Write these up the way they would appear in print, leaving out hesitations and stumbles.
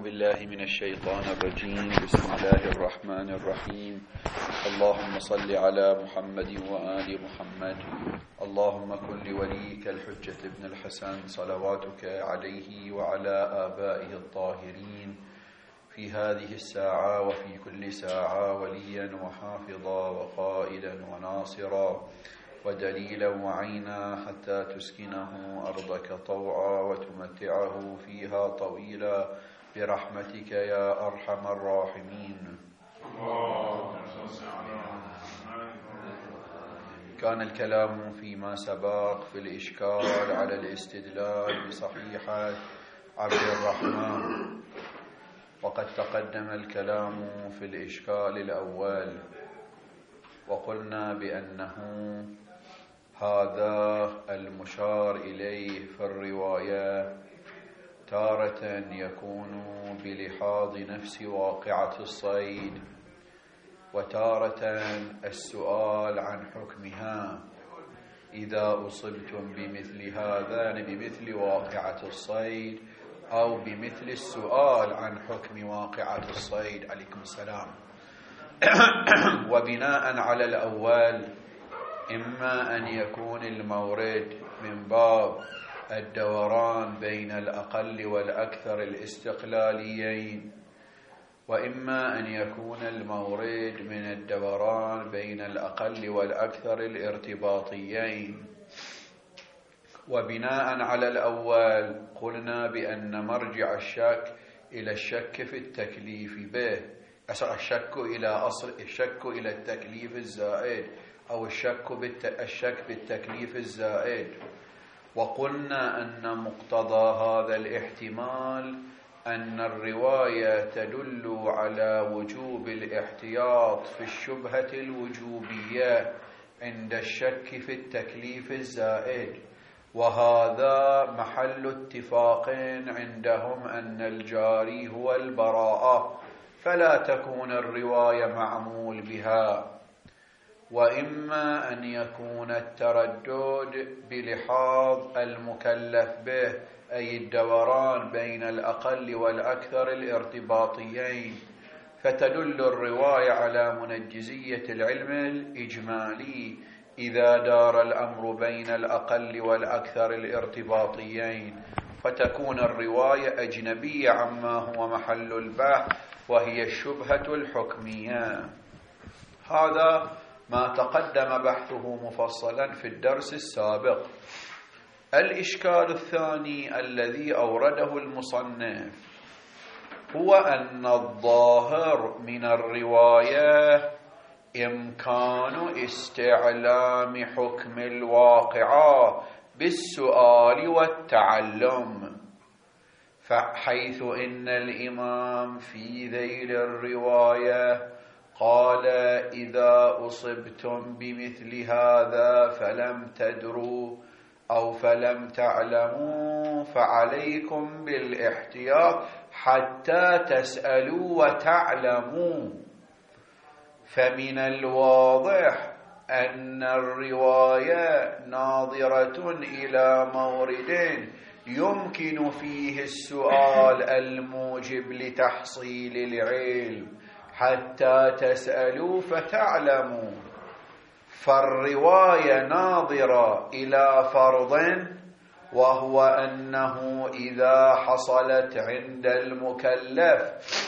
بالله من الشيطان الرجيم. بسم الله الرحمن الرحيم. اللهم صل على محمد وآل محمد. اللهم كن لوليك الحجة ابن الحسن صلواتك عليه وعلى آبائه الطاهرين في هذه الساعة وفي كل ساعة وليا وحافظا وقائدا وناصرا ودليلا وعينا حتى تسكنه أرضك طوعا وتمتعه فيها طويلا برحمتك يا أرحم الراحمين. كان الكلام فيما سبق في الإشكال على الاستدلال بصحيحة عبد الرحمن، وقد تقدم الكلام في الإشكال الأول وقلنا بأنه هذا المشار إليه في الرواية تارة يكون بلحاظ نفس واقعة الصيد، وتارة السؤال عن حكمها إذا أصبتم بمثل هذا، بمثل واقعة الصيد أو بمثل السؤال عن حكم واقعة الصيد. عليكم السلام. وبناء على الأول إما أن يكون المورد من باب الدوران بين الأقل والأكثر الاستقلاليين، وإما أن يكون المورد من الدوران بين الأقل والأكثر الارتباطيين. وبناء على الأول قلنا بأن مرجع الشك إلى الشك في التكليف به، الشك إلى التكليف الزائد أو الشك بالتكليف الزائد. وقلنا أن مقتضى هذا الاحتمال أن الرواية تدل على وجوب الاحتياط في الشبهة الوجوبية عند الشك في التكليف الزائد، وهذا محل اتفاق عندهم أن الجاري هو البراءة، فلا تكون الرواية معمول بها. وإما أن يكون التردد بلحاظ المكلف به، أي الدوران بين الأقل والأكثر الارتباطيين، فتدل الرواية على منجزية العلم الإجمالي إذا دار الأمر بين الأقل والأكثر الارتباطيين، فتكون الرواية أجنبية عما هو محل البحث وهي الشبهة الحكمية. هذا ما تقدم بحثه مفصلا في الدرس السابق. الإشكال الثاني الذي أورده المصنف هو أن الظاهر من الرواية إمكان استعلام حكم الواقعة بالسؤال والتعلم، فحيث إن الإمام في ذيل الرواية قال إذا أصبتم بمثل هذا فلم تدروا أو فلم تعلموا فعليكم بالاحتياط حتى تسألوا وتعلموا. فمن الواضح أن الرواية ناظرة إلى مورد يمكن فيه السؤال الموجب لتحصيل العلم حتى تسألوا فتعلموا، فالرواية ناظرة إلى فرض، وهو أنه إذا حصلت عند المكلف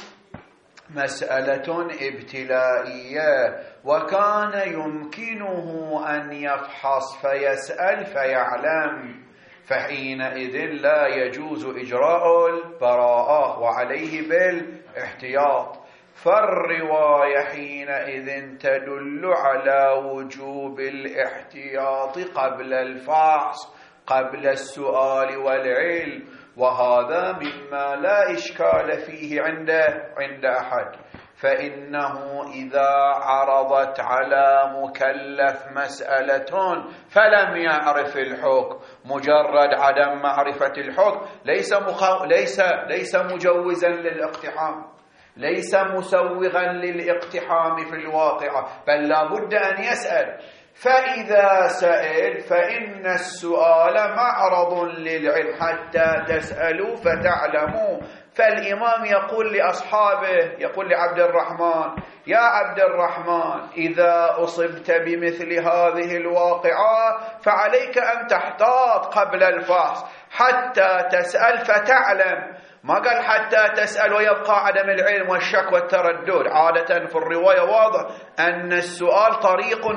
مسألة ابتلائية وكان يمكنه أن يفحص فيسأل فيعلم، فحينئذ لا يجوز إجراء البراءة وعليه بالاحتياط. فالرواية حينئذ تدل على وجوب الاحتياط قبل الفحص، قبل السؤال والعلم، وهذا مما لا إشكال فيه عند أحد. فإنه إذا عرضت على مكلف مسألة فلم يعرف الحكم، مجرد عدم معرفة الحكم ليس مجوزا للاقتحام، ليس مسوغا للاقتحام في الواقعة، بل لا بد أن يسأل. فإذا سأل فإن السؤال معرض للعلم حتى تسألوا فتعلموا، فالإمام يقول لأصحابه، يقول لعبد الرحمن: يا عبد الرحمن، إذا أصبت بمثل هذه الواقعة فعليك أن تحتاط قبل الفحص حتى تسأل فتعلم. ما قال حتى تسأل ويبقى عدم العلم والشك والتردد. عادة في الرواية واضح أن السؤال طريق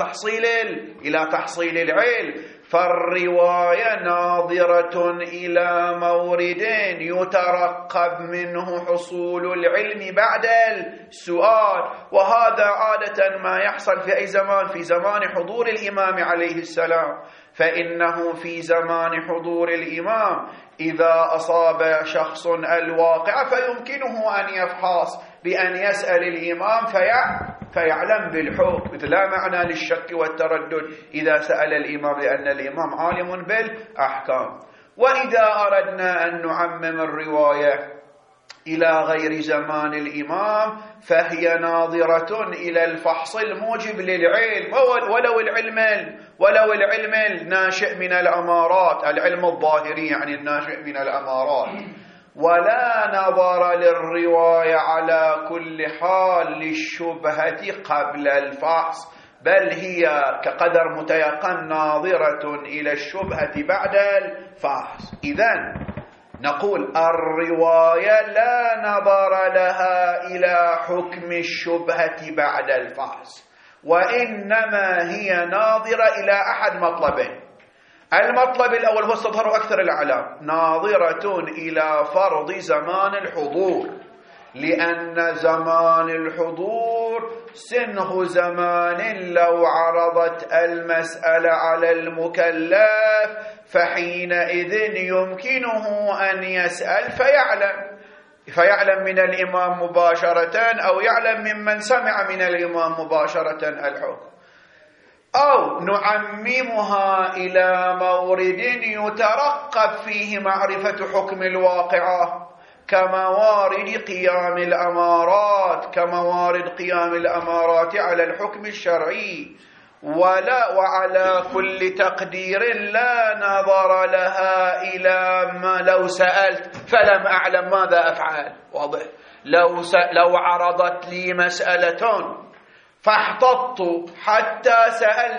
إلى تحصيل العلم، فالرواية ناظرة إلى مورد يترقب منه حصول العلم بعد السؤال، وهذا عادة ما يحصل في أي زمان؟ في زمان حضور الإمام عليه السلام. فإنه في زمان حضور الإمام إذا أصاب شخص الواقع فيمكنه أن يفحص بأن يسأل الإمام فيعلم بالحكم، مثل لا معنى للشك والتردد إذا سأل الإمام، لأن الإمام عالم بالأحكام. وإذا أردنا أن نعمم الرواية إلى غير زمان الإمام فهي ناظرة إلى الفحص الموجب للعلم، ولو العلم الناشئ من الأمارات، العلم الظاهري يعني الناشئ من الأمارات. ولا نظر للرواية على كل حال للشبهة قبل الفحص، بل هي كقدر متيقن ناظرة إلى الشبهة بعد الفحص. إذن نقول الرواية لا نظر لها إلى حكم الشبهة بعد الفحص، وإنما هي ناظرة إلى أحد مطلبين. المطلب الأول هو استظهار أكثر الأعلام، ناظرة إلى فرض زمان الحضور، لأن زمان الحضور سنه زمان لو عرضت المسألة على المكلف فحينئذ يمكنه أن يسأل فيعلم من الإمام مباشرة، أو يعلم ممن سمع من الإمام مباشرة الحكم، أو نعممها إلى مورد يترقب فيه معرفة حكم الواقعة كموارد قيام الأمارات على الحكم الشرعي. وعلى كل تقدير لا نظر لها إلى ما لو سألت فلم أعلم ماذا أفعل. واضح؟ لو عرضت لي مسألة فاحتطت حتى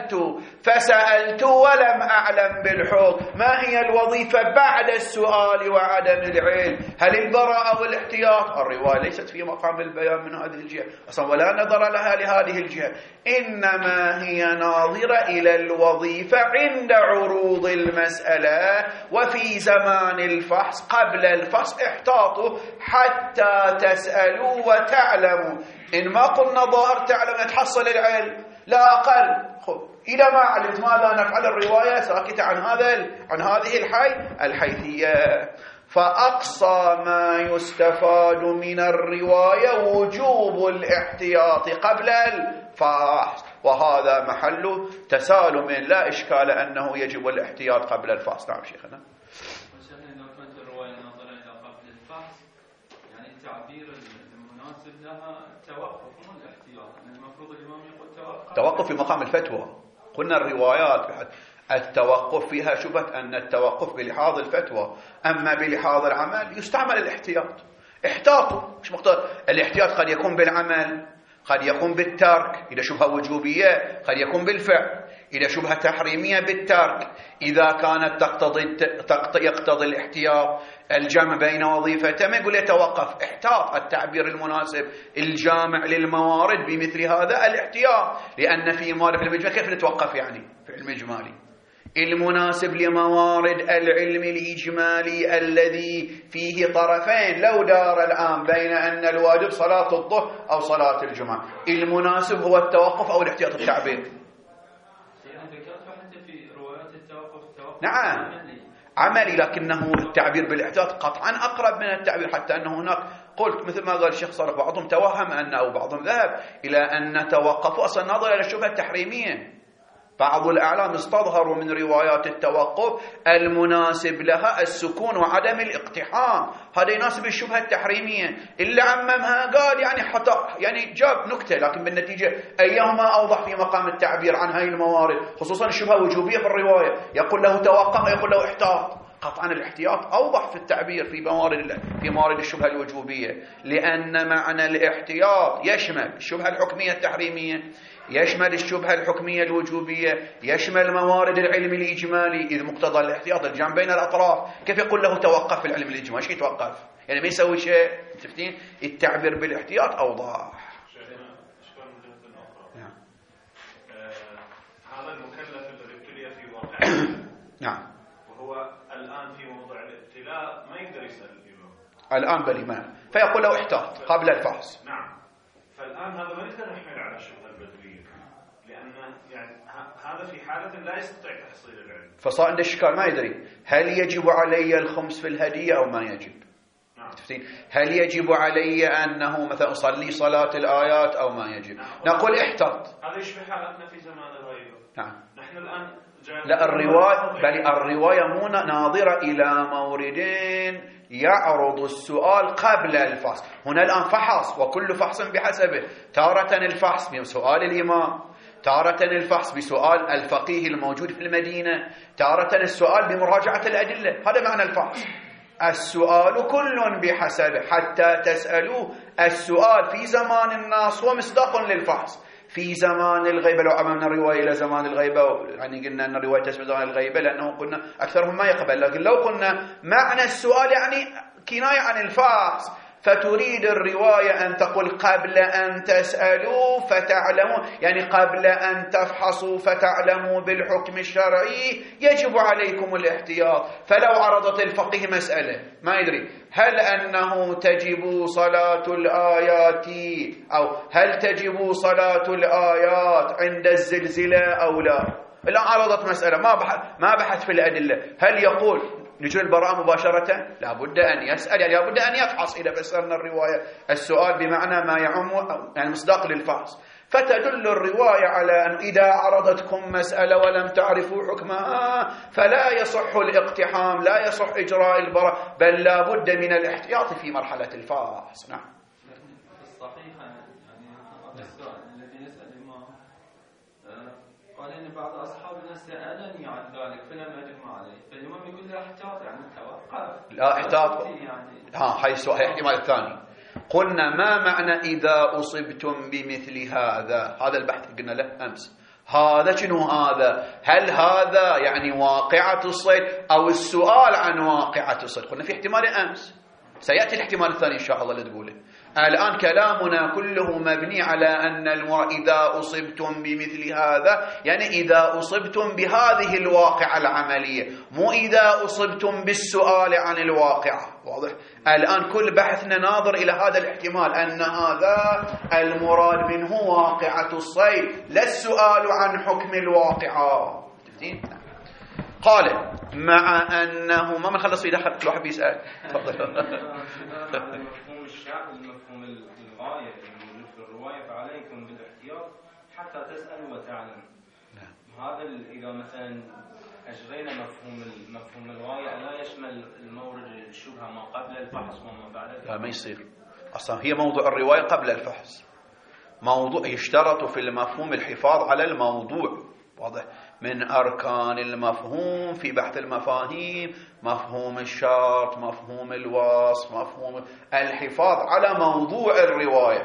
فسألت ولم أعلم بالحكم، ما هي الوظيفة بعد السؤال وعدم العلم؟ هل البراءة أو الاحتياط؟ الرواية ليست في مقام البيان من هذه الجهة أصلا، ولا نظر لها لهذه الجهة، إنما هي ناظرة إلى الوظيفة عند عروض المسألة وفي زمان الفحص. قبل الفحص احتاطوا حتى تسألوا وتعلموا. إن ما قلنا ظاهر تعلم تحصل العلم، لا أقل. إذا ما علمت ماذا نفعل؟ الرواية ساكتة عن هذه الحيثية. فأقصى ما يستفاد من الرواية وجوب الاحتياط قبل الفحص، وهذا محل تسالم لا إشكال أنه يجب الاحتياط قبل الفحص. نعم شيخنا. لو كانت الرواية ناظرة إلى قبل الفحص، يعني التعبير المناسب لها التوقف مو الاحتياط، المفروض الإمام يقول توقف في مقام الفتوى. قلنا الروايات التوقف فيها شبهة أن التوقف بلحاظ الفتوى، أما بلحاظ العمل يستعمل الاحتياط. احتاطوا مش مقدار. الاحتياط قد يكون بالعمل، قد يكون بالترك إذا شبهة وجوبية، قد يكون بالفعل إذا شبهة تحريمية بالترك. إذا كانت يقتضي الاحتياط الجمع بين وظيفتين، ما يقول يتوقف. احتاط التعبير المناسب الجامع للموارد بمثل هذا الاحتياط، لأن في موارد المجمل كيف نتوقف يعني في المجمالي المناسب لموارد العلم الإجمالي الذي فيه طرفين. لو دار الآن بين أن الواجب صلاة الظهر أو صلاة الجمعة، المناسب هو التوقف أو الاحتياط التعبير. نعم عملي، لكنه التعبير بالاحتياط قطعا أقرب من التعبير، حتى أنه هناك قلت مثل ما قال الشيخ صالح بعضهم توهم أن أو بعضهم ذهب إلى أن توقفوا أصلا ناظر إلى الشبهة التحريمية. بعض الأعلام استظهروا من روايات التوقف المناسب لها السكون وعدم الاقتحام، هذا يناسب الشبهة التحريمية. اللي عممها قال يعني جاب نكتة، لكن بالنتيجة أيهما أوضح في مقام التعبير عن هاي الموارد، خصوصا الشبهة الوجوبية في الرواية، يقول له توقف يقول له احتاط. قطعا الاحتياط أوضح في التعبير في موارد الشبهة الوجوبية، لأن معنى الاحتياط يشمل الشبهة الحكمية التحريمية، يشمل الشبهة الحكمية الوجوبية، يشمل موارد العلم الإجمالي. إذ مقتضى الاحتياط الجمع بين الأطراف. كيف يقول له توقف في العلم الإجمالي؟ ايش يتوقف؟ يعني ما يسوي شيء. تفتين التعبير بالاحتياط أوضح. نعم. هذا المكلف الذي ابتلي في واقعه نعم، وهو الآن في موضع الابتلاء ما يقدر يسأل الإمام الآن بالإمام، فيقول له احتاط قبل الفحص. نعم. فالآن هذا ما يقدر يحمل على الشبهة البدوية، لأن يعني هذا في حالة لا يستطيع تحصيل العلم، فصار عنده إشكال ما يدري هل يجب علي الخمس في الهدية أو ما يجب. نعم. هل يجب علي أنه مثلا أصلي صلاة الآيات أو ما يجب. نعم. نقول احتاط. هذا يشبه حالتنا في زمان الغيبة. نعم. نحن الآن لا، الرواية مو ناظرة إلى موردين يعرض السؤال قبل الفحص. هنا الآن فحص، وكل فحص بحسبه. تارة الفحص بسؤال الإمام، تارة الفحص بسؤال الفقيه الموجود في المدينة، تارة السؤال بمراجعة الأدلة. هذا معنى الفحص. السؤال كل بحسبه. حتى تسألوه السؤال في زمان الناس هو مصداق للفحص. في زمان الغيبة، لو عملنا الرواية إلى زمان الغيبة، يعني قلنا أن الرواية تسمى زمان الغيبة لأنه قلنا أكثرهم ما يقبل، لكن لو قلنا معنى السؤال يعني كناية عن الفحص، فتريد الرواية أن تقول قبل أن تسألوا فتعلموا، يعني قبل أن تفحصوا فتعلموا بالحكم الشرعي يجب عليكم الاحتياط. فلو عرضت الفقيه مسألة ما يدري هل أنه تجب صلاة الآيات أو هل تجب صلاة الآيات عند الزلزلة أو لا، الآن عرضت مسألة ما بحث في الأدلة، هل يقول نجري البراءة مباشرة؟ لابد أن يسأل، يعني لابد أن يفحص. إذا فسرنا الرواية السؤال بمعنى ما يعم يعني مصداق للفحص، فتدل الرواية على أن إذا عرضتكم مسألة ولم تعرفوا حكمها فلا يصح الاقتحام، لا يصح إجراء البراءة، بل لابد من الاحتياط في مرحلة الفحص. نعم. الصحيح يعني هذا السؤال الذي يسأل الإمام قال إن بعض أصحابنا سألني عن ذلك فلم أجب عليه، فالإمام يقول له احتاط، يعني توقف. لا احتاط. يعني هاي احتمال الثاني. قلنا ما معنى إذا أصبتم بمثل هذا؟ هذا البحث قلنا له أمس. هذا شنو هذا؟ هل هذا يعني واقعة الصيد أو السؤال عن واقعة الصيد؟ قلنا في احتمال أمس، سيأتي الاحتمال الثاني إن شاء الله اللي تقوله. الآن كلامنا كله مبني على أن إذا أصبتم بمثل هذا يعني إذا أصبتم بهذه الواقعة العملية، مو إذا أصبتم بالسؤال عن الواقعة. واضح؟ الآن كل بحثنا ناظر إلى هذا الاحتمال، أن هذا المراد منه واقعة الصيد لا السؤال عن حكم الواقعة. تفتين؟ قال مع أنه ما نخلص في دخل كل واحد بيسأل. تفضل. المفهوم الشعب، المفهوم الغاية الموجود في الرواية، فعليكم بالاحتياط حتى تسألوا وتعلموا. هذا إذا مثلا أجرينا مفهوم الغاية لا يشمل المورد الشبهة ما قبل الفحص وما بعد الفحص. لا ما يصير. أصلا هي موضوع الرواية قبل الفحص. موضوع يشترط في المفهوم الحفاظ على الموضوع. واضح؟ من أركان المفهوم في بحث المفاهيم مفهوم الشرط، مفهوم الوصف، مفهوم الحفاظ على موضوع الرواية.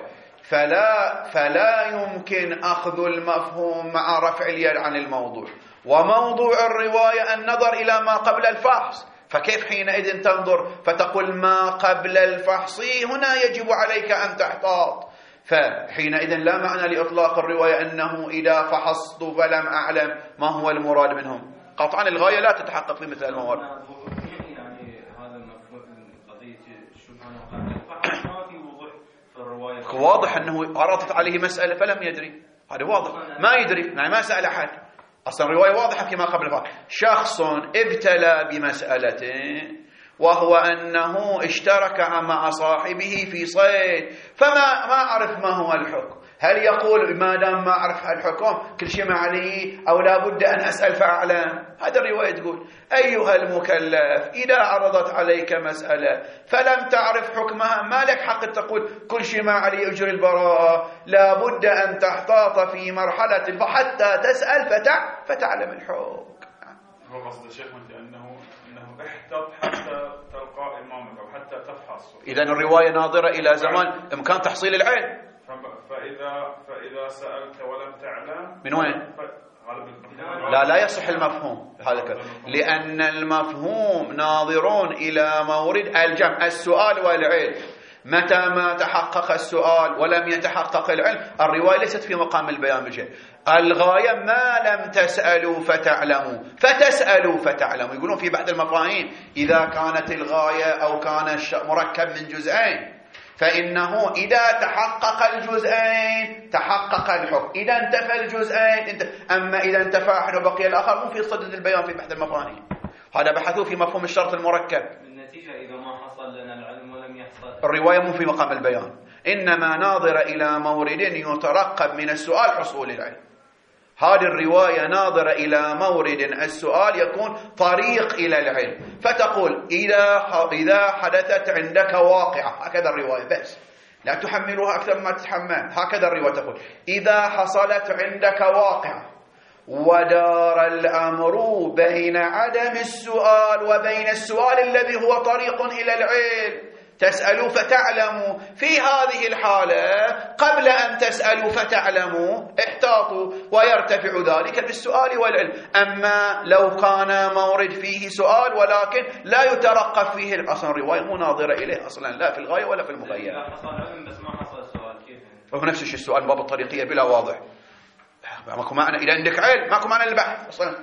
فلا يمكن أخذ المفهوم مع رفع اليد عن الموضوع. وموضوع الرواية النظر إلى ما قبل الفحص، فكيف حينئذ تنظر فتقول ما قبل الفحص هنا يجب عليك أن تحتاط؟ فحينئذ لا معنى لإطلاق الرواية أنه إذا فحصت فلم أعلم ما هو المراد منهم. قطعا الغاية لا تتحقق في مثل الموارد. يعني هذا المفهوم قضية الشبهة قبل الفحص ما في وضوح في الرواية. واضح أنه عرضت عليه مسألة فلم يدري، هذا واضح ما يدري، يعني ما سأل أحد. أصلا الرواية واضحة كما قبل الفحص. شخص ابتلى بمسألة وهو أنه اشترك مع صاحبه في صيد، فما أعرف ما هو الحكم. هل يقول ما دام ما أعرف الحكم كل شيء ما علي، أو لا بد أن أسأل فأعلم؟ هذا الرواية تقول أيها المكلف إذا عرضت عليك مسألة فلم تعرف حكمها ما لك حق تقول كل شيء ما علي أجري البراءة، لا بد أن تحتاط في مرحلة حتى تسأل فتعلم الحكم. هو قصد الشيخ أنه احتط حتى تلقى إمامك أو حتى تفحص. إذن الرواية ناظرة إلى زمان إمكان تحصيل العلم. فإذا سألت ولم تعلم من وين؟ لا يصح المفهوم هذا، لأن المفهوم ناظرون إلى مورد الجمع، السؤال والعلم. متى ما تحقق السؤال ولم يتحقق العلم، الرواية ليست في مقام البيان بشيء. الغاية ما لم تسألوا فتعلموا، فتسألوا فتعلموا. يقولون في بعض المفاهيم إذا كانت الغاية أو كان مركب من جزئين، فإنه إذا تحقق الجزئين تحقق الحكم، إذا انتفى الجزئين أما إذا انتفى أحد وبقي الآخر، مو في صدد البيان في بعض المفاهيم. هذا بحثوا في مفهوم الشرط المركب. النتيجة إذا ما حصل لنا العلم ولم يحصل، الرواية مو في مقام البيان، إنما ناظرة إلى مورد يترقب من السؤال حصول العلم. هذه الرواية ناظرة إلى مورد السؤال يكون طريق إلى العلم، فتقول إذا حدثت عندك واقعة، هكذا الرواية بس لا تحملها أكثر ما تتحمل، هكذا الرواية تقول إذا حصلت عندك واقعة ودار الأمر بين عدم السؤال وبين السؤال الذي هو طريق إلى العلم، تسألوا فتعلموا. في هذه الحالة قبل أن تسألوا فتعلموا احتاطوا، ويرتفع ذلك بالسؤال والعلم. أما لو كان مورد فيه سؤال ولكن لا يترقب فيه، أصلا الرواية مناظرة إليه أصلا لا في الغاية ولا في المغاية. إذا حصل علم بس ما حصل سؤال كيف؟ وهو نفس الشيء، السؤال باب الطريقية بلا واضح، ماكو معنى. إذا عندك علم ماكو معنى البحث أصلا.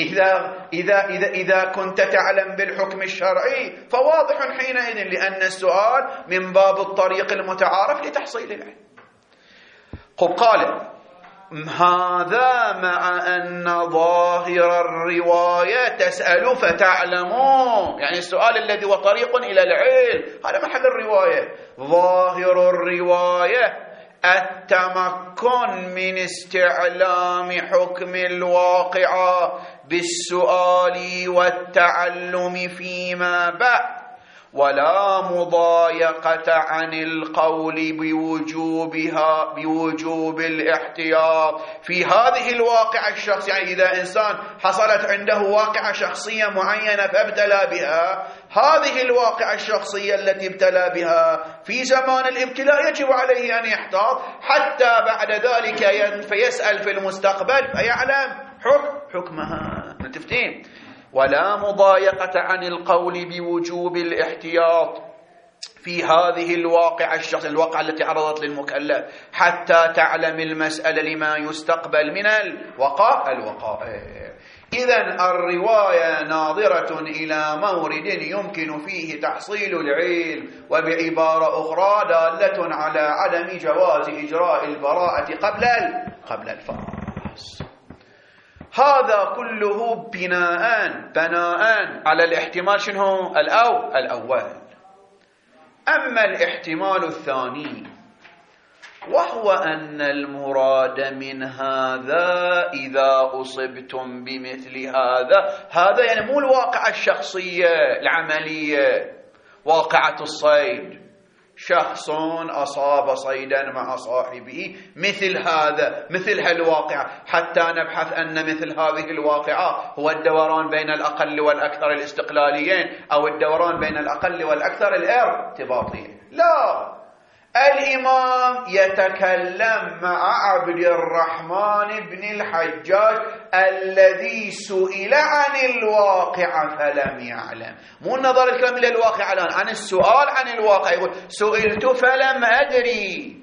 إذا كنت تعلم بالحكم الشرعي فواضح حينئذ، لأن السؤال من باب الطريق المتعارف لتحصيل العلم. قال هذا مع أن ظاهر الرواية تسأل فتعلموا، يعني السؤال الذي هو طريق إلى العلم هذا محل الرواية. ظاهر الرواية التمكن من استعلام حكم الواقعة بالسؤال والتعلم فيما بعد، ولا مضايقة عن القول بوجوب الاحتياط في هذه الواقعة الشخصية. يعني إذا إنسان حصلت عنده واقعة شخصية معينة فابتلى بها، هذه الواقعة الشخصية التي ابتلى بها في زمان الابتلاء يجب عليه أن يحتاط حتى بعد ذلك فيسأل في المستقبل فيعلم حكمها. متفقين؟ ولا مضايقة عن القول بوجوب الاحتياط في هذه الواقعة الشخصية، الواقعة التي عرضت للمكلف، حتى تعلم المسألة لما يستقبل من الوقائع. إذن الرواية ناظرة إلى مورد يمكن فيه تحصيل العلم، وبعبارة أخرى دالة على عدم جواز إجراء البراءة قبل الفحص. هذا كله بناء على الاحتمال شنو؟ الأول. أما الاحتمال الثاني وهو أن المراد من هذا إذا أصبتم بمثل هذا يعني مو الواقعة الشخصية العملية، واقعة الصيد، شخص أصاب صيدا مع صاحبه مثل هالواقعة، حتى نبحث أن مثل هذه الواقعة هو الدوران بين الأقل والأكثر الاستقلاليين أو الدوران بين الأقل والأكثر الارتباطيين. لا، الإمام يتكلم مع عبد الرحمن بن الحجاج الذي سئل عن الواقع فلم يعلم، مو النظر الكلام إلى الواقع الآن، عن السؤال عن الواقع. يقول سئلت فلم أدري.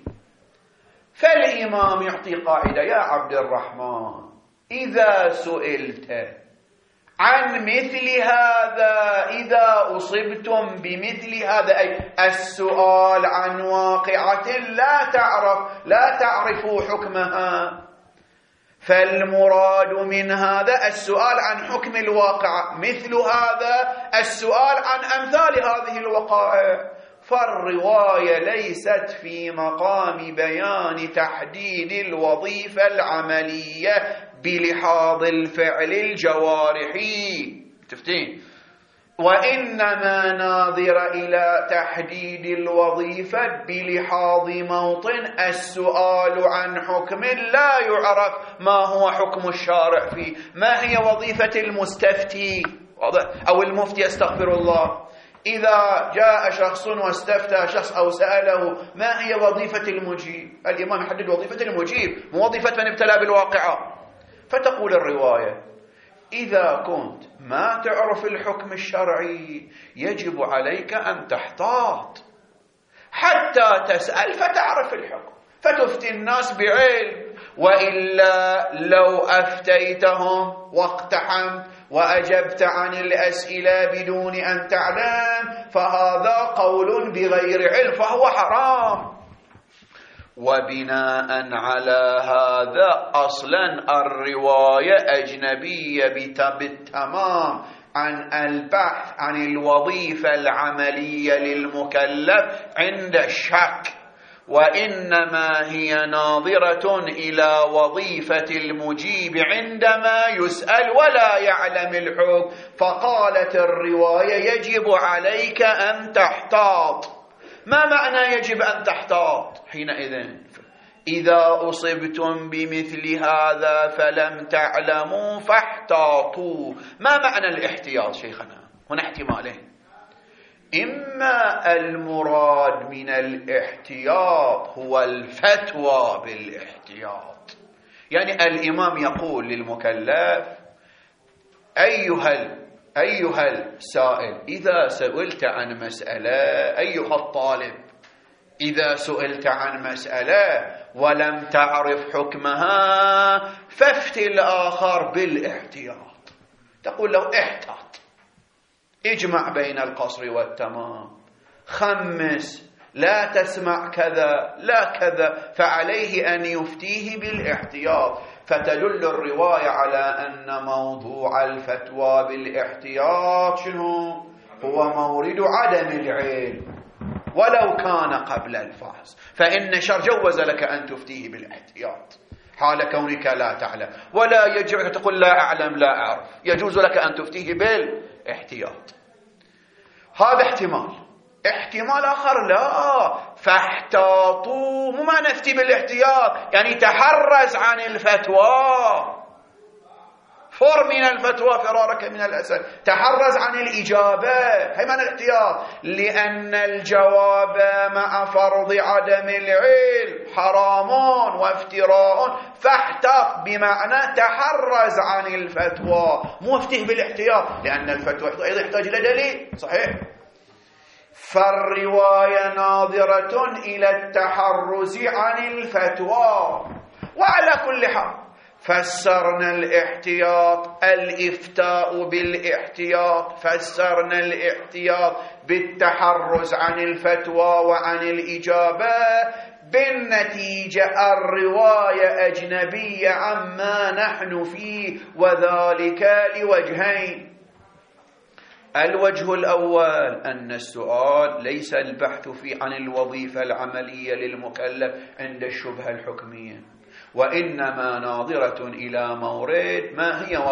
فالإمام يعطي قاعدة: يا عبد الرحمن، إذا سئلت عن مثل هذا، إذا أصبتم بمثل هذا، أي السؤال عن واقعة لا تعرفوا حكمها، فالمراد من هذا السؤال عن حكم الواقعة، مثل هذا السؤال عن أمثال هذه الوقائع. فالرواية ليست في مقام بيان تحديد الوظيفة العملية بلحاظ الفعل الجوارحي، تفتين، وإنما ناظر إلى تحديد الوظيفة بلحاظ موطن السؤال عن حكم لا يعرف ما هو حكم الشارع فيه، ما هي وظيفة المستفتي، واضح؟ أو المفتي استغفر الله، إذا جاء شخص واستفتى شخص أو سأله ما هي وظيفة المجيب، الإمام يحدد وظيفة المجيب، مو وظيفة من ابتلى بالواقعة. فتقول الرواية إذا كنت ما تعرف الحكم الشرعي يجب عليك أن تحتاط حتى تسأل فتعرف الحكم فتفتي الناس بعلم، وإلا لو أفتيتهم واقتحمت وأجبت عن الأسئلة بدون أن تعلم فهذا قول بغير علم فهو حرام. وبناء على هذا أصلا الرواية أجنبية بالتمام عن البحث عن الوظيفة العملية للمكلف عند الشك، وإنما هي ناظرة إلى وظيفة المجيب عندما يسأل ولا يعلم الحكم. فقالت الرواية يجب عليك أن تحتاط. ما معنى يجب أن تحتاط؟ حينئذ إذا أصبتم بمثل هذا فلم تعلموا فاحتاطوا. ما معنى الاحتياط شيخنا؟ هنا احتمالين، إما المراد من الاحتياط هو الفتوى بالاحتياط، يعني الإمام يقول للمكلف أيها السائل إذا سئلت عن مسألة، أيها الطالب إذا سئلت عن مسألة ولم تعرف حكمها فافتي الآخر بالاحتياط. تقول له احتاط، اجمع بين القصر والتمام، خمس، لا تسمع كذا لا كذا، فعليه أن يفتيه بالاحتياط. فتدل الرواية على أن موضوع الفتوى بالاحتياط شنو؟ هو مورد عدم العلم ولو كان قبل الفحص، فإن الشرع جوز لك أن تفتيه بالاحتياط حال كونك لا تعلم، ولا يجب تقول لا أعلم لا أعرف، يجوز لك أن تفتيه بالاحتياط. هذا احتمال آخر لا، فاحتاطوا مو معنى افتي بالاحتياط يعني تحرز عن الفتوى، فر من الفتوى فرارك من الأسد، تحرز عن الإجابة، هي معنى الاحتياط، لأن الجواب مع فرض عدم العلم حرام وافتراء، فاحتاط بمعنى تحرز عن الفتوى، مو افتيه بالاحتياط، لأن الفتوى أيضا يحتاج إلى دليل صحيح. فالرواية ناظرة إلى التحرز عن الفتوى. وعلى كل حال فسرنا الاحتياط الإفتاء بالاحتياط، فسرنا الاحتياط بالتحرز عن الفتوى وعن الإجابة. بالنتيجة الرواية أجنبية عما نحن فيه، وذلك لوجهين. الوجه الأول أن السؤال ليس البحث فيه عن الوظيفة العملية للمكلف عند الشبهة الحكمية، وإنما ناظرة إلى مورد ما هي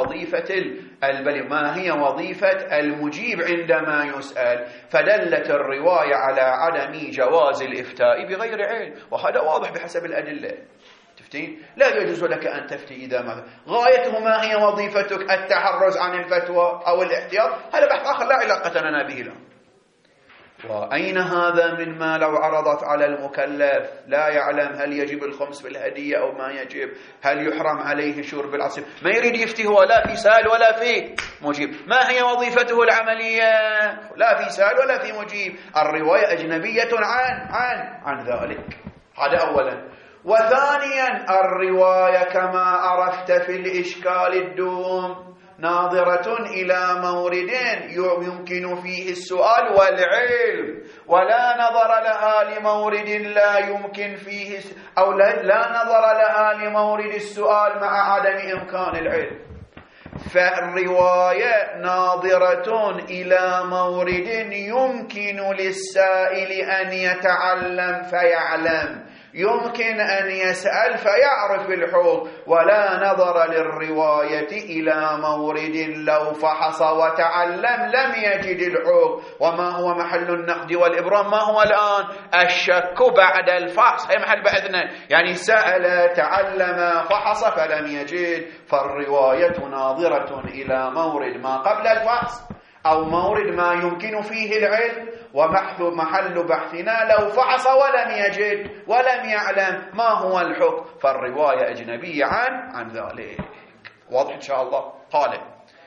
وظيفة المجيب عندما يسأل. فدلت الرواية على عدم جواز الإفتاء بغير علم، وهذا واضح بحسب الأدلة. تفتين لا يجوز لك أن تفتي إذا ما غايته ما هي وظيفتك التحرز عن الفتوى أو الاحتياط، هذا بحث آخر لا علاقة لنا به الآن. وأين هذا من ما لو عرضت على المكلف لا يعلم هل يجب الخمس في الهدية أو ما يجب، هل يحرم عليه شرب العصير، ما يريد يفتيه ولا في سائل ولا في مجيب، ما هي وظيفته العملية؟ لا في سائل ولا في مجيب. الرواية أجنبية عن ذلك، هذا أولا. وثانيا الرواية كما عرفت في الإشكال الدوم ناظرة إلى مورد يمكن فيه السؤال والعلم، ولا نظر لها لمورد لا يمكن فيه، أو لا نظر لها لمورد السؤال مع عدم إمكان العلم. فالرواية ناظرة إلى مورد يمكن للسائل أن يتعلم فيعلم، يمكن أن يسأل فيعرف الحكم، ولا نظر للرواية إلى مورد لو فحص وتعلم لم يجد الحكم. وما هو محل النقد والإبرام؟ ما هو الآن؟ الشك بعد الفحص، هي محل بحثنا. يعني سأل تعلم فحص فلم يجد، فالرواية ناظرة إلى مورد ما قبل الفحص أو مورد ما يمكن فيه العلم، ومحل بحثنا لو فحص ولم يجد ولم يعلم ما هو الحكم، فالرواية أجنبية عن ذلك. واضح إن شاء الله؟ قال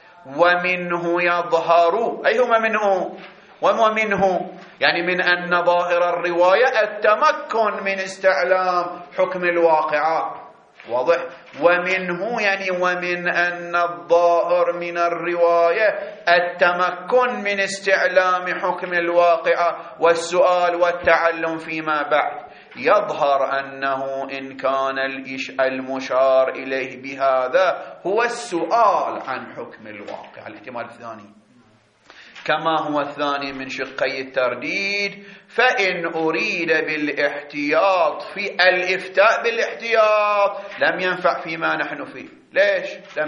ومنه يظهر، أي هما منه؟ ومنه يعني من أن ظاهر الرواية التمكن من استعلام حكم الواقعة. واضح؟ ومنه يعني ومن أن الظاهر من الرواية التمكن من استعلام حكم الواقعة والسؤال والتعلم فيما بعد. يظهر أنه إن كان المشار إليه بهذا هو السؤال عن حكم الواقع، الاحتمال الثاني، كما هو الثاني من شقي الترديد، فإن أريد بالاحتياط في الإفتاء بالاحتياط لم ينفع فيما نحن فيه. ليش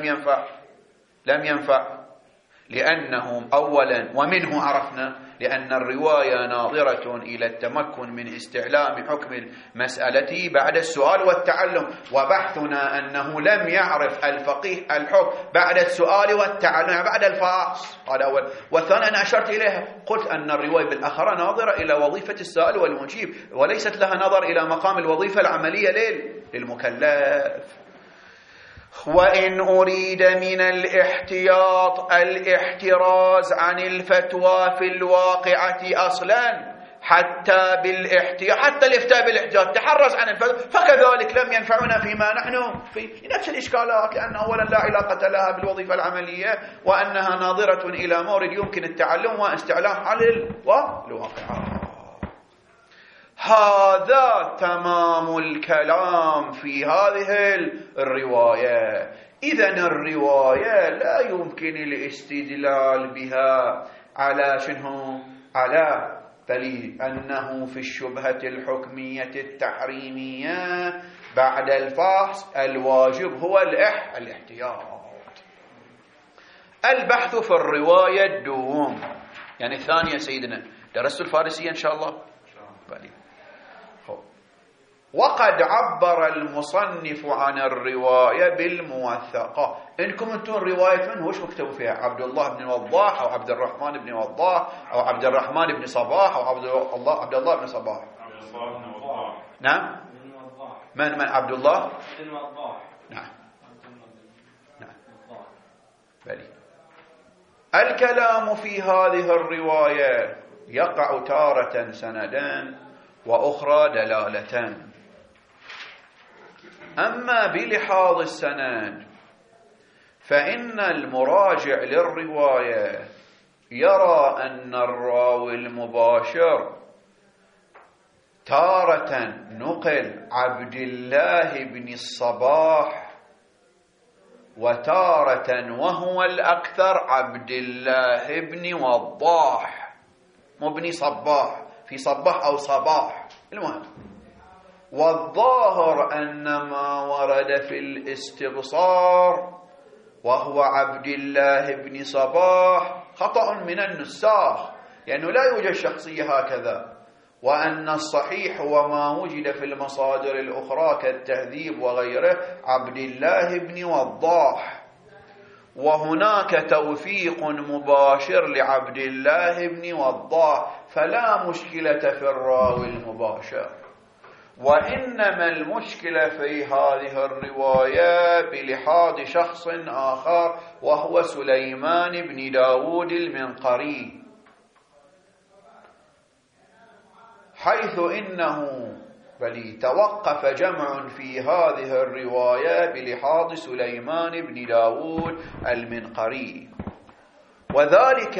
لم ينفع؟ لأنه أولا ومنه عرفنا لأن الرواية ناظرة إلى التمكن من استعلام حكم المسألة بعد السؤال والتعلم، وبحثنا أنه لم يعرف الفقيه الحكم بعد السؤال والتعلم بعد الفحص. هذا أول. والثاني أنا أشرت إليها، قلت أن الرواية بالأخرى ناظرة إلى وظيفة السائل والمجيب، وليست لها نظر إلى مقام الوظيفة العملية للمكلف. وإن أريد من الاحتياط الاحتراز عن الفتوى في الواقعة أصلا، حتى الإفتاء بالاحتياط تحرز عن الفتوى، فكذلك لم ينفعنا فيما نحن في نفس الإشكالات، لأن أولا لا علاقة لها بالوظيفة العملية، وأنها ناظرة إلى مورد يمكن التعلم واستعلام على الواقعة. هذا تمام الكلام في هذه الرواية. إذن الرواية لا يمكن الاستدلال بها على شنو؟ على دليل أنه في الشبهة الحكمية التحريمية بعد الفحص الواجب هو الاحتياط. البحث في الرواية الدوم، يعني الثانية سيدنا درست الفارسية إن شاء الله. وقد عبر المصنف عن الرواية بالموثقة. إنكم أنتم رواية من وش مكتبوا فيها؟ عبد الله بن وضاح أو عبد الرحمن بن وضاح أو عبد الرحمن بن صباح أو عبد الله بن صباح. نعم. من عبد الله بن وضاح. نعم. بلي. الكلام في هذه الرواية يقع تارة سندا وأخرى دلالة. أما بلحاظ السند فإن المراجع للرواية يرى أن الراوي المباشر تارة نقل عبد الله بن الصباح، وتارة وهو الأكثر عبد الله بن وضاح، مو بن صباح، في صباح أو صباح، المهم. والظاهر أن ما ورد في الاستبصار وهو عبد الله بن صباح خطأ من النساخ، لأنه لا يوجد شخصية هكذا، وأن الصحيح هو ما وجد في المصادر الأخرى كالتهذيب وغيره عبد الله بن وضاح، وهناك توثيق مباشر لعبد الله بن وضاح، فلا مشكلة في الراوي المباشر. وإنما المشكلة في هذه الرواية بلحاظ شخص آخر وهو سليمان بن داود المنقري، حيث إنه بل توقف جمع في هذه الرواية بلحاظ سليمان بن داود المنقري، وذلك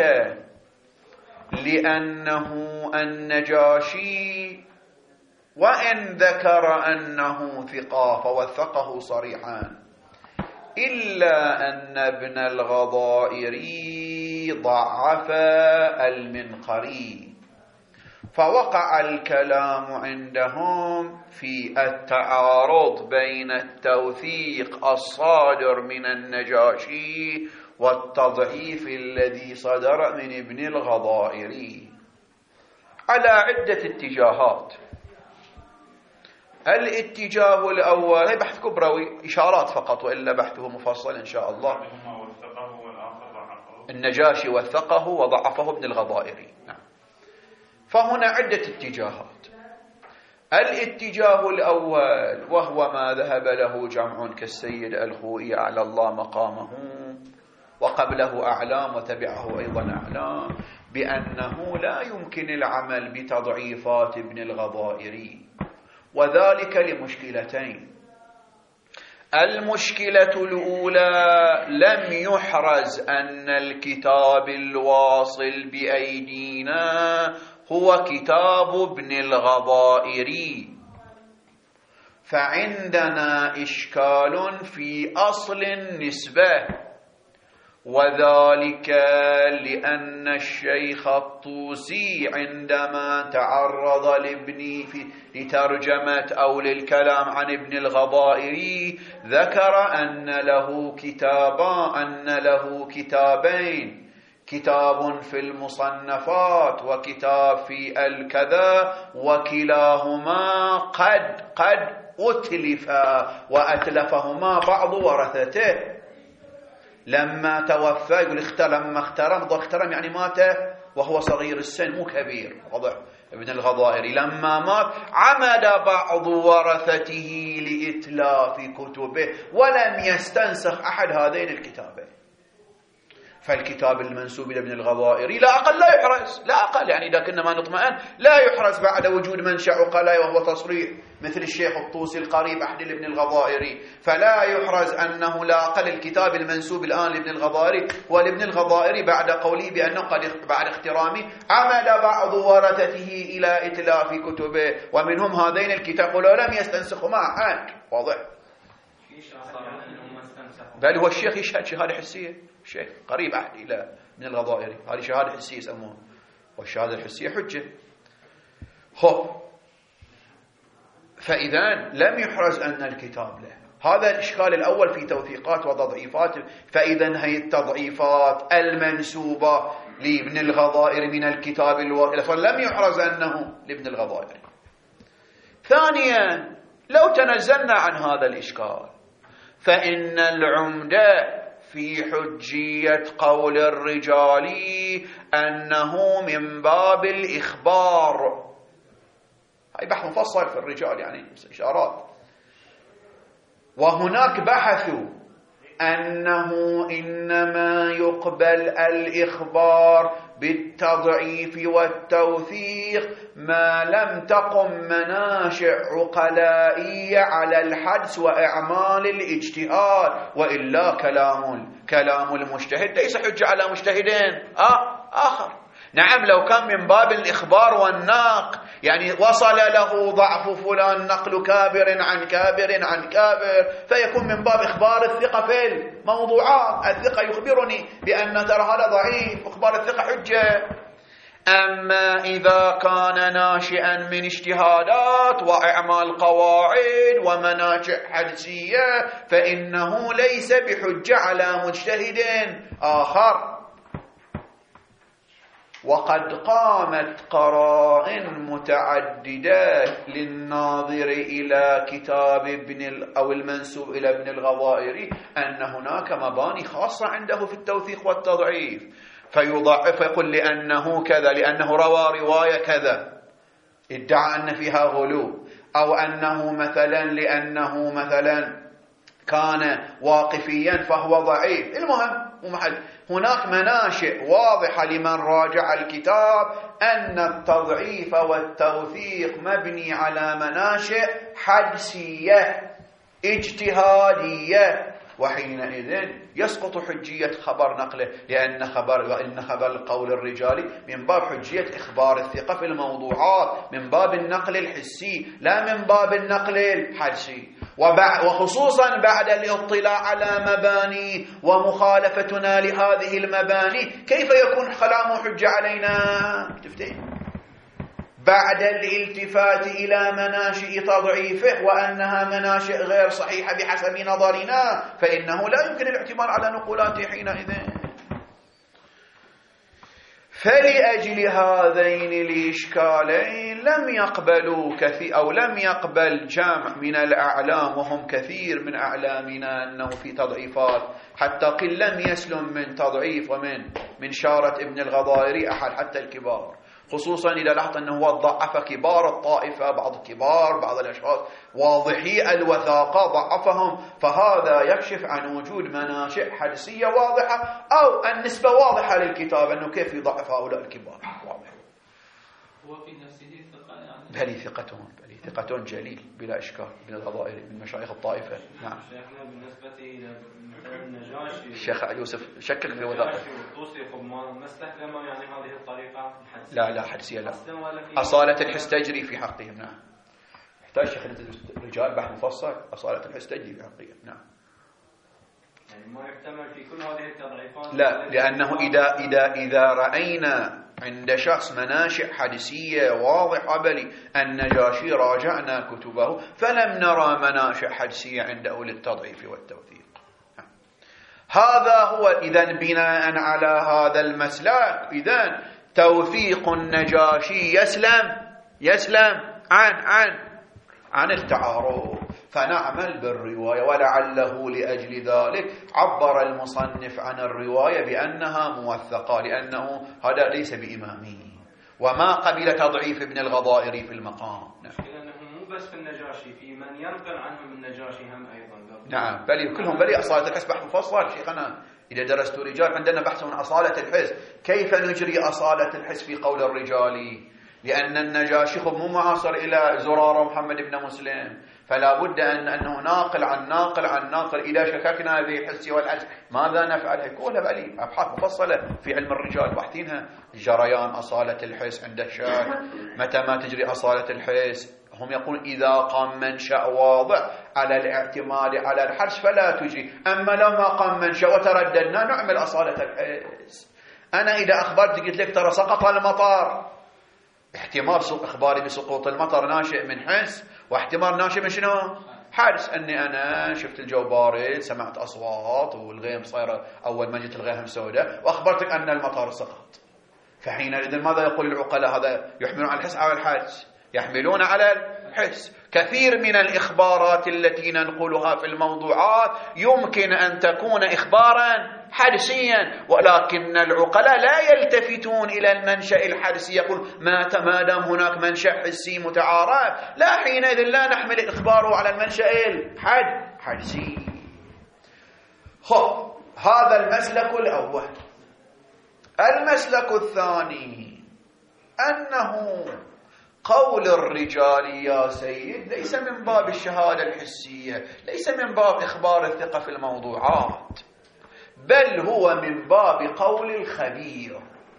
لأنه النجاشي وإن ذكر أنه ثقة فوثقه صريحا، إلا أن ابن الغضائري ضعف المنقري، فوقع الكلام عندهم في التعارض بين التوثيق الصادر من النجاشي والتضعيف الذي صدر من ابن الغضائري على عدة اتجاهات. الاتجاه الأول هي بحث كبروي، إشارات فقط، وإلا بحثه مفصل إن شاء الله. النجاشي وثقه وضعفه ابن الغضائري. نعم. فهنا عدة اتجاهات. الاتجاه الأول وهو ما ذهب له جمع كالسيد الخوئي على الله مقامه، وقبله أعلام وتبعه أيضا أعلام، بأنه لا يمكن العمل بتضعيفات ابن الغضائري، وذلك لمشكلتين. المشكلة الأولى لم يحرز أن الكتاب الواصل بأيدينا هو كتاب ابن الغضائري، فعندنا إشكال في أصل النسبة، وذلك لأن الشيخ الطوسي عندما تعرض لترجمة أو للكلام عن ابن الغضائري ذكر أن له كتابين، كتاب في المصنفات وكتاب في الكذا، وكلاهما قد أتلفا وأتلفهما بعض ورثته. لما توفى يقول لما اخترم يعني مات وهو صغير السن مو كبير، وضع ابن الغضائري. لما مات عمد بعض ورثته لإتلاف كتبه ولم يستنسخ أحد هذين الكتابين. فالكتاب المنسوب إلى ابن الغضائري لا أقل لا يحرز، لا أقل، يعني إذا كنا ما نطمئن لا يحرز بعد وجود منشأ عقلاء وهو تصريح مثل الشيخ الطوسي القريب أحد لابن الغضائري، فلا يحرز أنه لا أقل الكتاب المنسوب الآن لابن الغضائري ولابن الغضائري بعد قوله بأنه قد بعد اخترامه عمد بعض ورثته إلى إتلاف كتبه، ومنهم هذين الكتاب ولم يستنسخهما أحد. واضح؟ بل هو الشيخ يشهد شهادة حسية، الشيخ قريب أحد إلى ابن الغضائري، هذه شهادة حسية يسموها، والشهادة الحسية حجة. فإذا لم يحرز أن الكتاب له. هذا الإشكال الأول في توثيقات وتضعيفات. فإذا هي التضعيفات المنسوبة لابن الغضائري من الكتاب لم يحرز أنه لابن الغضائري. ثانيا، لو تنزلنا عن هذا الإشكال فإن العمدة في حجية قول الرجال أنه من باب الإخبار. هاي بحث مفصل في الرجال، يعني إشارات. وهناك بحثوا أنه إنما يقبل الإخبار بالتضعيف والتوثيق ما لم تقم مناشئ عقلائية على الحدس وإعمال الاجتهاد، وإلا كلام المجتهد ليس حجة على مجتهدين آخر. نعم، لو كان من باب الإخبار والنقل، يعني وصل له ضعف فلان نقل كابر عن كابر عن كابر، فيكون من باب إخبار الثقة في الموضوعات. الثقة يخبرني بأن ترى هذا ضعيف، إخبار الثقة حجة. أما إذا كان ناشئا من اجتهادات وإعمال قواعد ومناشئ حدسية فإنه ليس بحجة على مجتهد آخر. وقد قامت قرائن متعددة للناظر إلى كتاب أو المنسوب إلى ابن الغضائري أن هناك مباني خاصة عنده في التوثيق والتضعيف، فيضعف يقول لأنه كذا، لأنه روى رواية كذا ادعى أن فيها غلو، أو أنه مثلا لأنه مثلا كان واقفيا فهو ضعيف. المهم هناك مناشئ واضحة لمن راجع الكتاب أن التضعيف والتوثيق مبني على مناشئ حدسية اجتهادية، وحينئذ يسقط حجية خبر نقله، لأن خبر قول الرجال من باب حجية إخبار الثقة في الموضوعات، من باب النقل الحسي لا من باب النقل الحدسي. وخصوصا بعد الاطلاع على مباني ومخالفتنا لهذه المباني كيف يكون كلامه حجة علينا؟ تفتين بعد الالتفات إلى مناشئ تضعيفه وأنها مناشئ غير صحيحة بحسب نظرنا، فإنه لا يمكن الاعتماد على نقولاته حينئذ. فلأجل هذين الإشكالين لم يقبلوا كثير، أو لم يقبل جمع من الأعلام، وهم كثير من أعلامنا، أنه في تضعيفات، حتى قل لم يسلم من تضعيف ومن شارة ابن الغضائري أحد حتى الكبار، خصوصا إذا لاحظت أنه هو ضعف كبار الطائفة، بعض الأشخاص واضحي الوثاقة ضعفهم، فهذا يكشف عن وجود مناشئ حدسية واضحة أو النسبة واضحة للكتاب أنه كيف يضعف هؤلاء الكبار واضح. هو في نفسه ثقة يعني؟ بل ثقة جليل بلا إشكال ابن الغضائري من مشايخ الطائفة. نعم. شيخنا بالنسبة إلى النجاشي، الشيخ يوسف شكك في وثاقة ما استخدموا يعني هذه الطريقة الحدسية؟ لا حدسية لا، أصالة الحس تجري في حقهم. نعم. يحتاج شيخ الرجال بحث مفصل، أصالة الحس تجري في حقهم. نعم. يعني ما يحتمل في كل هذه التضعيفات. لا، لأنه إذا رأينا عند شخص مناشئ حدسية واضحة بل النجاشي راجعنا كتبه فلم نرى مناشئ حدسية عنده للتضعيف والتوثيق. هذا هو إذن بناء على هذا المسلك إذن توثيق النجاشي يسلم عن التعارض، فنعمل بالرواية. ولعله لأجل ذلك عبر المصنف عن الرواية بأنها موثقة، لأنه هذا ليس بإمامي وما قبل تضعيف ابن الغضائري في المقام. لأنه مو بس في النجاشي، في من ينقل عنهم النجاشي هم أيضا. نعم، بل كلهم أصالة الحس بحث مفصل. شيخنا إذا درست رجال عندنا بحث عن أصالة الحس، كيف نجري أصالة الحس في قول الرجال، لأن النجاشي مو معاصر إلى زرارة محمد بن مسلم، فلا بد أنه ناقل عن ناقل. إذا شككنا في الحس والحس ماذا نفعل؟ يكون بلي أبحاث مفصلة في علم الرجال بحثينها. جريان أصالة الحس عند الشك، متى ما تجري أصالة الحس. هم يقولون إذا قام منشأ واضح على الاعتماد على الحس فلا تجري، أما لما قام منشأ وترددنا نعمل أصالة الحس. أنا إذا أخبرت قلت لك ترى سقط المطر، احتمال إخباري بسقوط المطر ناشئ من حس، واحتمال ناشئ من شنو؟ حدس. أني أنا شفت الجو بارد، سمعت أصوات والغيم صايرة، أول ما جت الغيم سوداء، وأخبرتك أن المطر سقط. فحينئذ ماذا يقول العقلاء؟ هذا يحملون على الحس أو الحدس؟ يحملون على الحس. كثير من الإخبارات التي ننقلها في الموضوعات يمكن أن تكون إخبارا حدسيا، ولكن العقلاء لا يلتفتون إلى المنشأ الحدسي، يقول ما دام هناك منشأ حسي متعارف لا، حينئذ لا نحمل إخباره على المنشأ الحدسي. هذا المسلك الأول. المسلك الثاني أنه قول الرجال يا سيد ليس من باب الشهادة الحسية، ليس من باب إخبار الثقة في الموضوعات، بل هو من باب قول الخبير.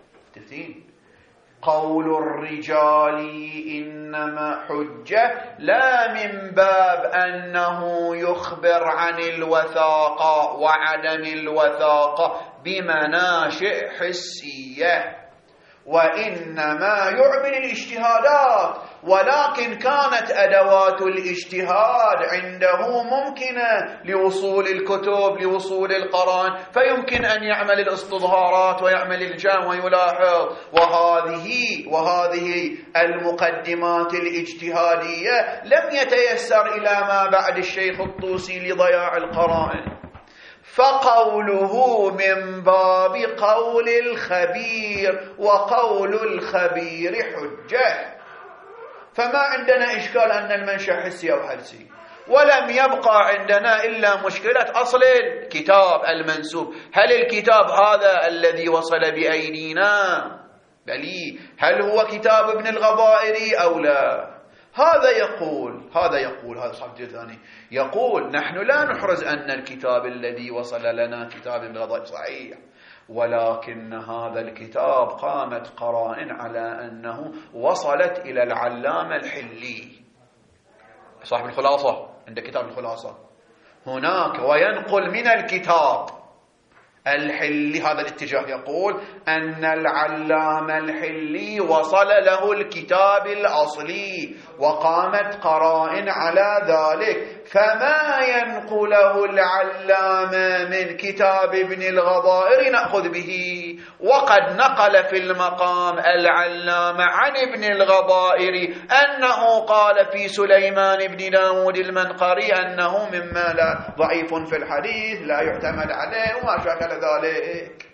قول الرجال إنما حجة لا من باب أنه يخبر عن الوثاقة وعدم الوثاقة بمناشئ حسية، وإنما يعمل الاجتهادات، ولكن كانت أدوات الاجتهاد عنده ممكنة لوصول الكتب، لوصول القرآن، فيمكن أن يعمل الاستظهارات ويعمل الجمع ويلاحظ. وهذه المقدمات الاجتهادية لم يتيسر إلى ما بعد الشيخ الطوسي لضياع القرائن، فقوله من باب قول الخبير، وقول الخبير حجة. فما عندنا إشكال أن المنشأ حسي أو حدسي، ولم يبقى عندنا إلا مشكلة أصل الكتاب المنسوب. هل الكتاب هذا الذي وصل بأيدينا بلي هل هو كتاب ابن الغضائري أو لا؟ هذا يقول صاحب الثاني يقول نحن لا نحرز أن الكتاب الذي وصل لنا كتاب ابن الغضائري صحيح، ولكن هذا الكتاب قامت قرائن على أنه وصلت إلى العلامة الحلي صاحب الخلاصة، عند كتاب الخلاصة هناك، وينقل من الكتاب الحلي هذا الاتجاه يقول أن العلامة الحلي وصل له الكتاب الأصلي وقامت قرائن على ذلك، فما ينقله العلامة من كتاب ابن الغضائر نأخذ به. وقد نقل في المقام العلامة عن ابن الغضائر أنه قال في سليمان بن داود المنقري أنه مما لا ضعيف في الحديث لا يعتمد عليه وما شاكل ذلك.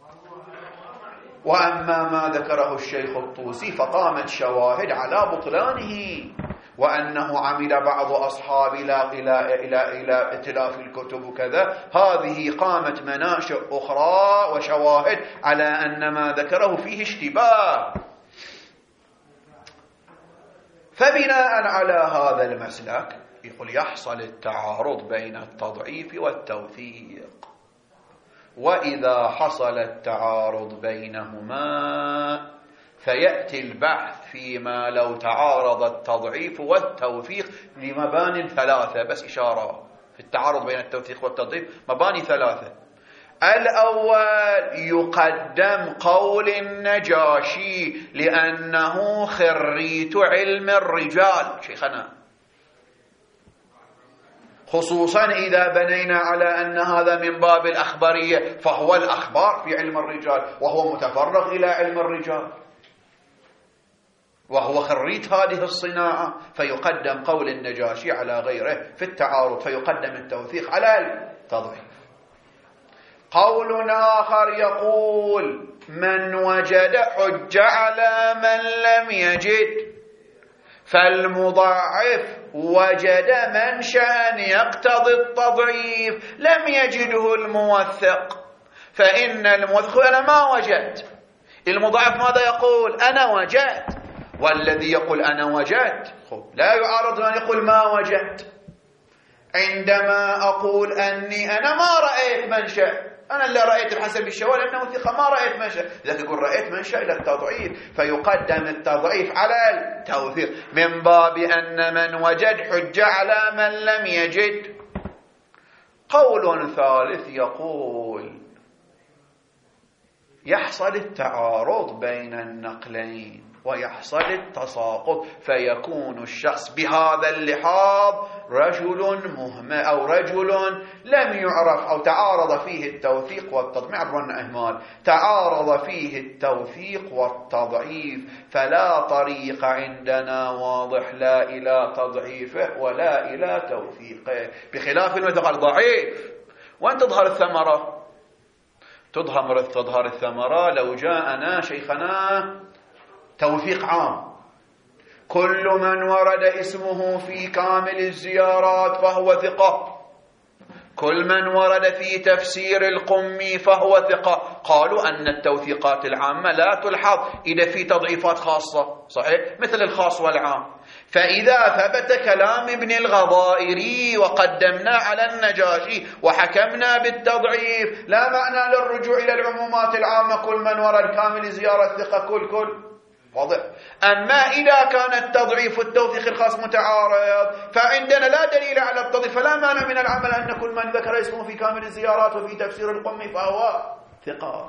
وأما ما ذكره الشيخ الطوسي فقامت شواهد على بطلانه، وأنه عمل بعض أصحاب إلى ائتلاف الكتب وكذا، هذه قامت مناشئ أخرى وشواهد على أن ما ذكره فيه اشتباه. فبناء على هذا المسلك يقول يحصل التعارض بين التضعيف والتوثيق، وإذا حصل التعارض بينهما فيأتي البحث فيما لو تعارض التضعيف والتوثيق لمبان ثلاثة. بس إشارة في التعارض بين التوثيق والتضعيف مباني ثلاثة. الأول يقدم قول النجاشي لأنه خريت علم الرجال شيخنا، خصوصا إذا بنينا على أن هذا من باب الأخبارية، فهو الأخبار في علم الرجال وهو متفرغ إلى علم الرجال وهو خريت هذه الصناعة، فيقدم قول النجاشي على غيره في التعارض، فيقدم التوثيق على التضعيف. قول آخر يقول من وجد حج على من لم يجد، فالمضاعف وجد منشأ يقتضي التضعيف لم يجده الموثق، فإن الموثق أنا ما وجدت. المضاعف ماذا يقول؟ أنا وجدت. والذي يقول أنا وجدت لا يعارض من يقول ما وجدت. عندما أقول أني أنا ما رأيت منشأ، أنا اللي رأيت بحسب الشواهد أنه ثقة، ما رأيت منشأ، إذا تقول رأيت منشأ إلى التضعيف، فيقدم التضعيف على التوثيق من باب أن من وجد حجة على من لم يجد. قول ثالث يقول يحصل التعارض بين النقلين ويحصل التساقط، فيكون الشخص بهذا اللحاظ رجل مهمل أو رجل لم يعرف، أو تعارض فيه التوثيق والتضعيف، عبرنا إهمال، تعارض فيه التوثيق والتضعيف، فلا طريق عندنا واضح لا إلى تضعيفه ولا إلى توثيقه، بخلاف المثل ضعيف. وأن تظهر الثمرة؟ تظهر الثمرة لو جاءنا شيخنا توثيق عام كل من ورد اسمه في كامل الزيارات فهو ثقة، كل من ورد في تفسير القمي فهو ثقة. قالوا أن التوثيقات العامة لا تلحظ إذا في تضعيفات خاصة، صحيح، مثل الخاص والعام. فإذا ثبت كلام ابن الغضائري وقدمنا على النجاشي وحكمنا بالتضعيف، لا معنى للرجوع إلى العمومات العامة كل من ورد كامل زيارة ثقة كل واضح. أما إذا كان التضعيف والتوثيق الخاص متعارض فعندنا لا دليل على التضعيف، فلا مانع من العمل أن كل من ذكر اسمه في كامل الزيارات وفي تفسير القمي فهو ثقة.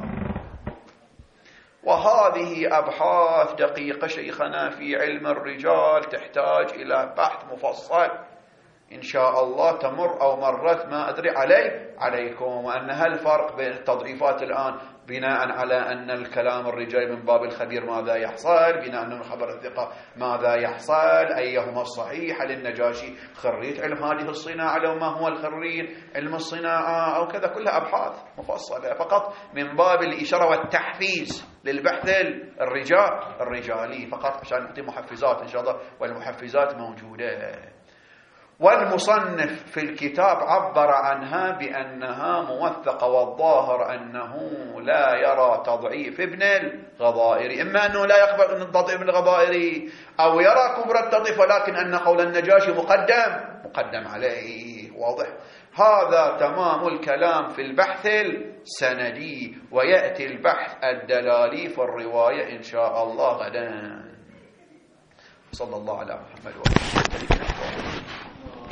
وهذه أبحاث دقيقة شيخنا في علم الرجال تحتاج إلى بحث مفصل إن شاء الله، تمر أو مرت ما أدري عليكم، وأن هالفرق بين التضعيفات الآن بناء على أن الكلام الرجال من باب الخبير ماذا يحصل، بناء أن خبر الثقة ماذا يحصل، أيهما الصحيح، للنجاشي خريت علم هذه الصناعة لو ما هو الخريج علم الصناعة أو كذا، كلها أبحاث مفصلة فقط من باب الإشارة والتحفيز للبحث الرجالي فقط عشان نعطي محفزات إن شاء الله، والمحفزات موجودة. والمصنف في الكتاب عبر عنها بأنها موثقة، والظاهر أنه لا يرى تضعيف ابن الغضائري، إما أنه لا يقبل أن تضعيف ابن الغضائري أو يرى كبر التضعيف، ولكن أن قول النجاشي مقدم عليه. واضح؟ هذا تمام الكلام في البحث السندي، ويأتي البحث الدلالي في الرواية إن شاء الله غدا. صلى الله على محمد وعلى آله وصحبه.